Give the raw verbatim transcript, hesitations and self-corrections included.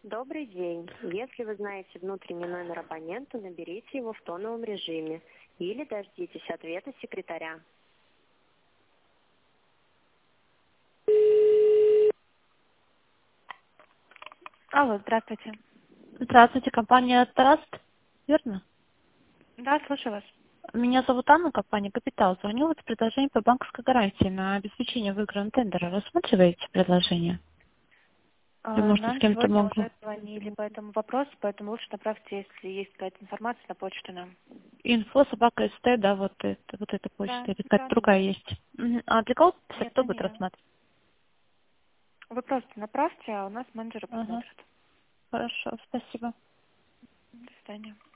Добрый день. Если вы знаете внутренний номер абонента, наберите его в тоновом режиме или дождитесь ответа секретаря. Алло, здравствуйте. Здравствуйте, компания Траст, верно? Да, слушаю вас. Меня зовут Анна, компания Капитал. Звоню вот с предложением по банковской гарантии на обеспечение выигранного тендера. Рассматриваете предложение? Или, А, может, с Нам кем-то сегодня могу? уже звонили по этому вопросу, поэтому лучше направьте, если есть какая-то информация, на почту нам. Инфо, собака, СТ, да, вот это, вот эта Да, почта, или какая-то да, да, другая да. есть. Мгм. А для кого писать, Нет, кто это будет не я. рассматривать? Вы просто направьте, а у нас менеджеры Ага, посмотрят. хорошо, спасибо. До свидания.